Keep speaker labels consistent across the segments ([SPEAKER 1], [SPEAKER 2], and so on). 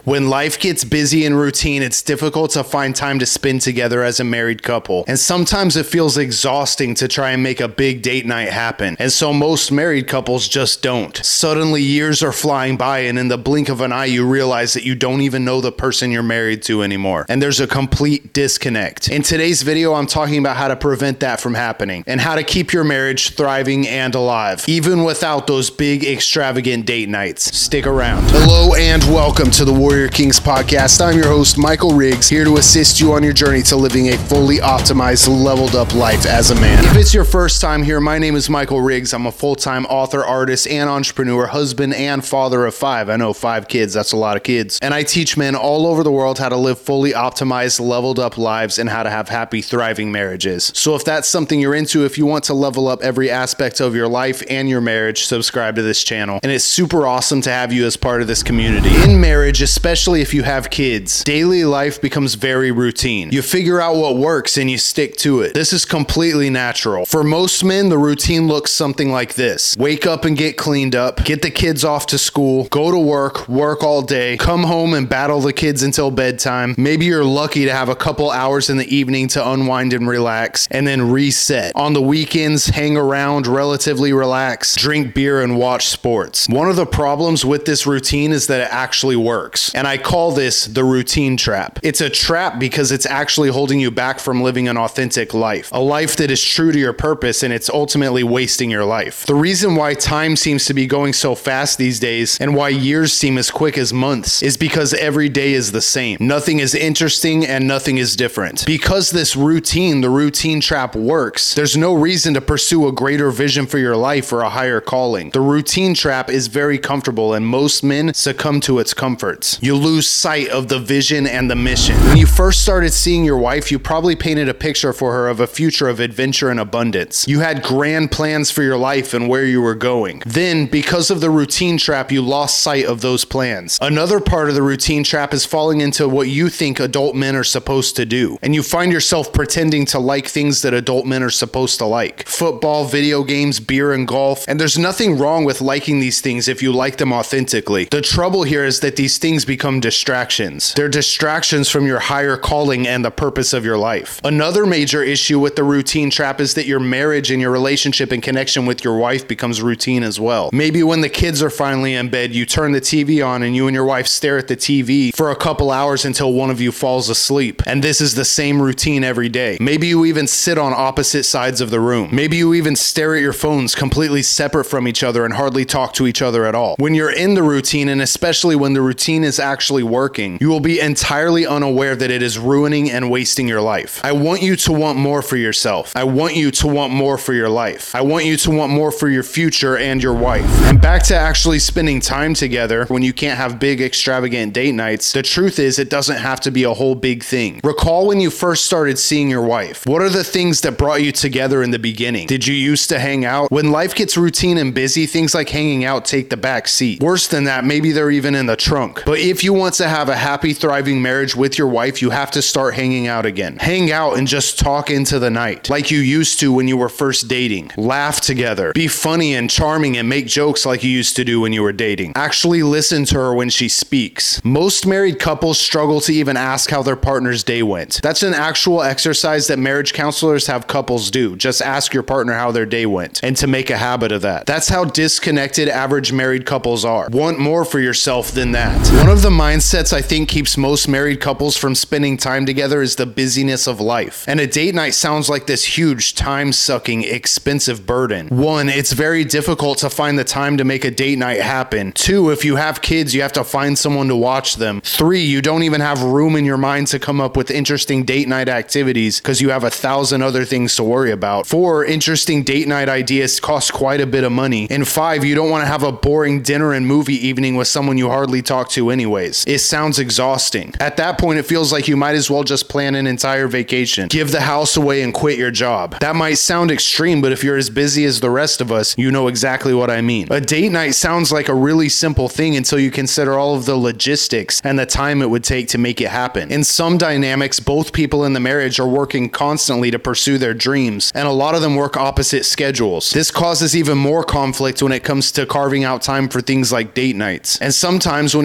[SPEAKER 1] When life gets busy and routine, it's difficult to find time to spend together as a married couple. And sometimes it feels exhausting to try and make a big date night happen. And so most married couples just don't. Suddenly years are flying by, and in the blink of an eye, you realize that you don't even know the person you're married to anymore. And there's a complete disconnect. In today's video, I'm talking about how to prevent that from happening and how to keep your marriage thriving and alive, even without those big extravagant date nights. Stick around. Hello and welcome to the Warrior Kings podcast. I'm your host, Michael Riggs, here to assist you on your journey to living a fully optimized, leveled up life as a man. If it's your first time here, my name is Michael Riggs. I'm a full-time author, artist, and entrepreneur, husband, and father of 5. I know 5 kids, that's a lot of kids. And I teach men all over the world how to live fully optimized, leveled up lives and how to have happy, thriving marriages. So if that's something you're into, if you want to level up every aspect of your life and your marriage, subscribe to this channel. And it's super awesome to have you as part of this community. In marriage, especially if you have kids, daily life becomes very routine. You figure out what works and you stick to it. This is completely natural. For most men, the routine looks something like this. Wake up and get cleaned up, get the kids off to school, go to work all day, come home and battle the kids until bedtime. Maybe you're lucky to have a couple hours in the evening to unwind and relax, and then reset. On the weekends, hang around, relatively relax, drink beer, and watch sports. One of the problems with this routine is that it actually works. And I call this the routine trap. It's a trap because it's actually holding you back from living an authentic life, a life that is true to your purpose, and it's ultimately wasting your life. The reason why time seems to be going so fast these days and why years seem as quick as months is because every day is the same. Nothing is interesting and nothing is different. Because this routine, the routine trap works, there's no reason to pursue a greater vision for your life or a higher calling. The routine trap is very comfortable and most men succumb to its comforts. You lose sight of the vision and the mission. When you first started seeing your wife, you probably painted a picture for her of a future of adventure and abundance. You had grand plans for your life and where you were going. Then, because of the routine trap, you lost sight of those plans. Another part of the routine trap is falling into what you think adult men are supposed to do. And you find yourself pretending to like things that adult men are supposed to like. Football, video games, beer, and golf. And there's nothing wrong with liking these things if you like them authentically. The trouble here is that these things become distractions. They're distractions from your higher calling and the purpose of your life. Another major issue with the routine trap is that your marriage and your relationship and connection with your wife becomes routine as well. Maybe when the kids are finally in bed, you turn the TV on and you and your wife stare at the TV for a couple hours until one of you falls asleep. And this is the same routine every day. Maybe you even sit on opposite sides of the room. Maybe you even stare at your phones completely separate from each other and hardly talk to each other at all. When you're in the routine, and especially when the routine is actually working, you will be entirely unaware that it is ruining and wasting your life. I want you to want more for yourself. I want you to want more for your life. I want you to want more for your future and your wife. And back to actually spending time together when you can't have big extravagant date nights, the truth is it doesn't have to be a whole big thing. Recall when you first started seeing your wife. What are the things that brought you together in the beginning? Did you used to hang out? When life gets routine and busy, things like hanging out take the back seat. Worse than that, maybe they're even in the trunk. But if you want to have a happy, thriving marriage with your wife, you have to start hanging out again. Hang out and just talk into the night like you used to when you were first dating. Laugh together. Be funny and charming and make jokes like you used to do when you were dating. Actually listen to her when she speaks. Most married couples struggle to even ask how their partner's day went. That's an actual exercise that marriage counselors have couples do. Just ask your partner how their day went and to make a habit of that. That's how disconnected average married couples are. Want more for yourself than that. One of the mindsets I think keeps most married couples from spending time together is the busyness of life. And a date night sounds like this huge, time-sucking, expensive burden. 1, it's very difficult to find the time to make a date night happen. 2, if you have kids, you have to find someone to watch them. 3, you don't even have room in your mind to come up with interesting date night activities because you have 1,000 other things to worry about. 4, interesting date night ideas cost quite a bit of money. And 5, you don't want to have a boring dinner and movie evening with someone you hardly talk to anyways. It sounds exhausting. At that point, it feels like you might as well just plan an entire vacation. Give the house away and quit your job. That might sound extreme, but if you're as busy as the rest of us, you know exactly what I mean. A date night sounds like a really simple thing until you consider all of the logistics and the time it would take to make it happen. In some dynamics, both people in the marriage are working constantly to pursue their dreams, and a lot of them work opposite schedules. This causes even more conflict when it comes to carving out time for things like date nights. And sometimes when you have that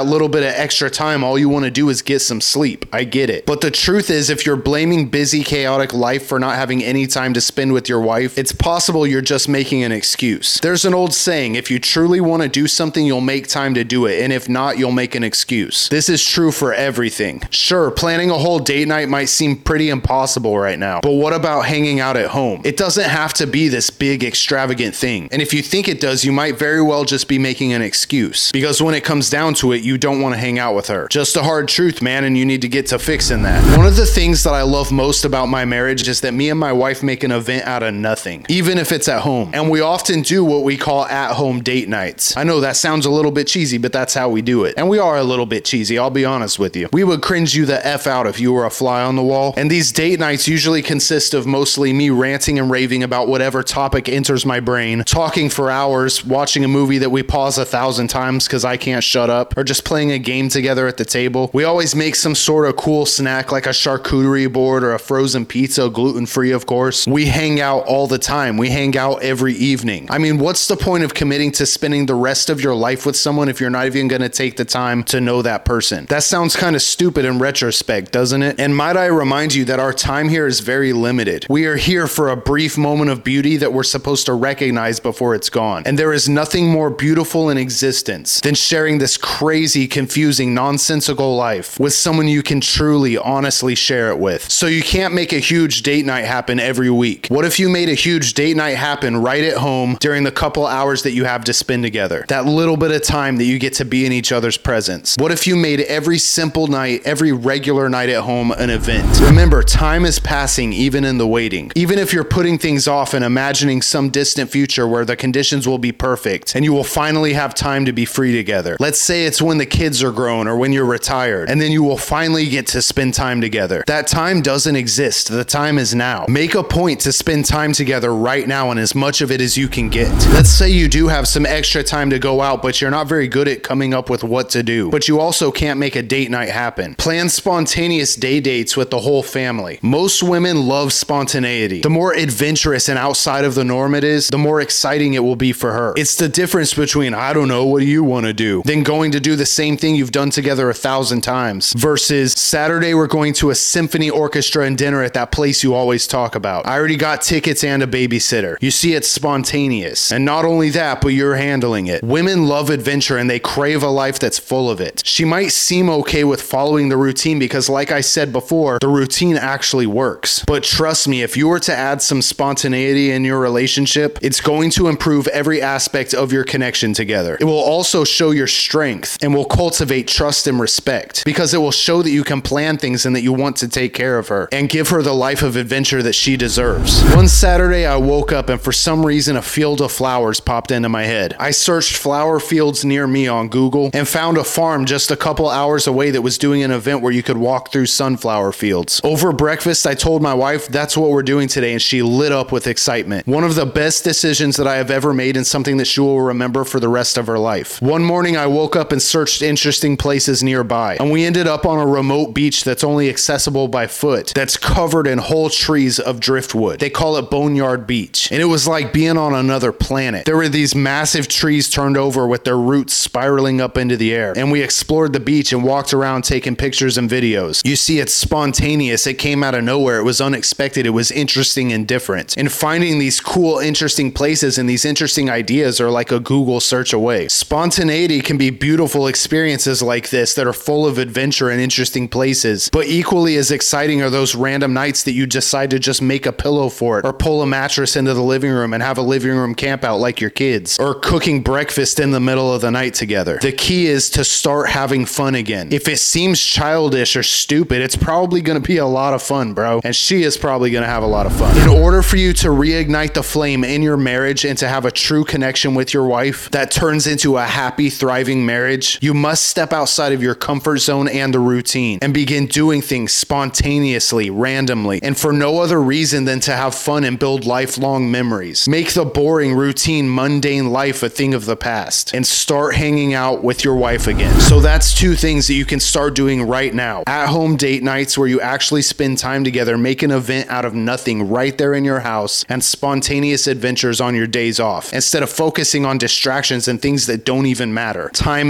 [SPEAKER 1] that little bit of extra time, all you want to do is get some sleep. I get it. But the truth is, if you're blaming busy, chaotic life for not having any time to spend with your wife, it's possible you're just making an excuse. There's an old saying, if you truly want to do something, you'll make time to do it, and if not, you'll make an excuse. This is true for everything. Sure, planning a whole date night might seem pretty impossible right now, but what about hanging out at home? It doesn't have to be this big, extravagant thing, and if you think it does, you might very well just be making an excuse, because when it comes down to it, you don't want to hang out with her. Just a hard truth, man, and you need to get to fixing that. One of the things that I love most about my marriage is that me and my wife make an event out of nothing, even if it's at home, and we often do what we call at-home date nights. I know that sounds a little bit cheesy, but that's how we do it, and we are a little bit cheesy, I'll be honest with you. We would cringe you the F out if you were a fly on the wall, and these date nights usually consist of mostly me ranting and raving about whatever topic enters my brain, talking for hours, watching a movie that we pause 1,000 times because I can't shut up, or just playing a game together at the table. We always make some sort of cool snack like a charcuterie board or a frozen pizza, gluten-free of course. We hang out all the time. We hang out every evening. I mean, what's the point of committing to spending the rest of your life with someone if you're not even going to take the time to know that person? That sounds kind of stupid in retrospect, doesn't it? And might I remind you that our time here is very limited. We are here for a brief moment of beauty that we're supposed to recognize before it's gone. And there is nothing more beautiful in existence than sharing this crazy, confusing, nonsensical life with someone you can truly, honestly share it with. So you can't make a huge date night happen every week. What if you made a huge date night happen right at home during the couple hours that you have to spend together? That little bit of time that you get to be in each other's presence. What if you made every simple night, every regular night at home an event? Remember, time is passing even in the waiting. Even if you're putting things off and imagining some distant future where the conditions will be perfect and you will finally have time to be free together. Let's say it's when the kids are grown or when you're retired, and then you will finally get to spend time together. That time doesn't exist. The time is now. Make a point to spend time together right now and as much of it as you can get. Let's say you do have some extra time to go out, but you're not very good at coming up with what to do. But you also can't make a date night happen. Plan spontaneous day dates with the whole family. Most women love spontaneity. The more adventurous and outside of the norm it is, the more exciting it will be for her. It's the difference between, I don't know, what do you want to do? Then going to do the same thing you've done together 1,000 times versus Saturday we're going to a symphony orchestra and dinner at that place you always talk about. I already got tickets and a babysitter. You see, it's spontaneous. And not only that, but you're handling it. Women love adventure and they crave a life that's full of it. She might seem okay with following the routine because, like I said before, the routine actually works. But trust me, if you were to add some spontaneity in your relationship, it's going to improve every aspect of your connection together. It will also show your strength and will cultivate trust and respect because it will show that you can plan things and that you want to take care of her and give her the life of adventure that she deserves. One Saturday, I woke up and for some reason a field of flowers popped into my head. I searched flower fields near me on Google and found a farm just a couple hours away that was doing an event where you could walk through sunflower fields. Over breakfast, I told my wife that's what we're doing today, and she lit up with excitement. One of the best decisions that I have ever made and something that she will remember for the rest of her life. One morning, I woke up and searched interesting places nearby, and we ended up on a remote beach that's only accessible by foot, that's covered in whole trees of driftwood. They call it Boneyard Beach, and it was like being on another planet. There were these massive trees turned over with their roots spiraling up into the air, and we explored the beach and walked around taking pictures and videos. You see, it's spontaneous. It came out of nowhere. It was unexpected. It was interesting and different. And finding these cool, interesting places and these interesting ideas are like a Google search away. Spontaneity can be beautiful experiences like this that are full of adventure and interesting places, but equally as exciting are those random nights that you decide to just make a pillow fort or pull a mattress into the living room and have a living room camp out like your kids, or cooking breakfast in the middle of the night together. The key is to start having fun again. If it seems childish or stupid, it's probably going to be a lot of fun, bro, and she is probably going to have a lot of fun. In order for you to reignite the flame in your marriage and to have a true connection with your wife that turns into a happy, thriving marriage, you must step outside of your comfort zone and the routine and begin doing things spontaneously, randomly, and for no other reason than to have fun and build lifelong memories. Make the boring, routine, mundane life a thing of the past and start hanging out with your wife again. So that's two things that you can start doing right now. At-home date nights where you actually spend time together, make an event out of nothing right there in your house, and spontaneous adventures on your days off, instead of focusing on distractions and things that don't even matter. Time is fleeting.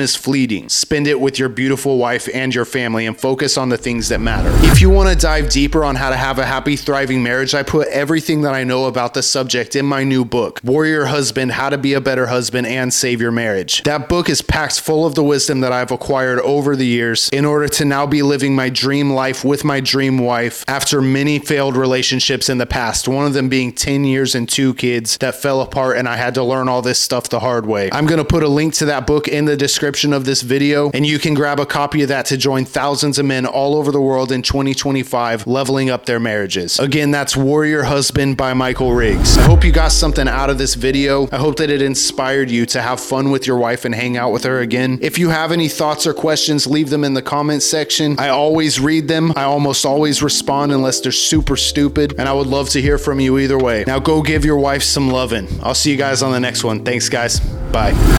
[SPEAKER 1] fleeting. Spend it with your beautiful wife and your family and focus on the things that matter. If you want to dive deeper on how to have a happy, thriving marriage, I put everything that I know about the subject in my new book, Warrior Husband: How to Be a Better Husband and Save Your Marriage. That book is packed full of the wisdom that I've acquired over the years in order to now be living my dream life with my dream wife after many failed relationships in the past, one of them being 10 years and 2 kids that fell apart, and I had to learn all this stuff the hard way. I'm going to put a link to that book in the description of this video, and you can grab a copy of that to join thousands of men all over the world in 2025 leveling up their marriages. Again, that's Warrior Husband by Michael Riggs. I hope you got something out of this video. I hope that it inspired you to have fun with your wife and hang out with her again. If you have any thoughts or questions, leave them in the comments section. I always read them. I almost always respond unless they're super stupid, and I would love to hear from you either way. Now go give your wife some loving. I'll see you guys on the next one. Thanks, guys. Bye.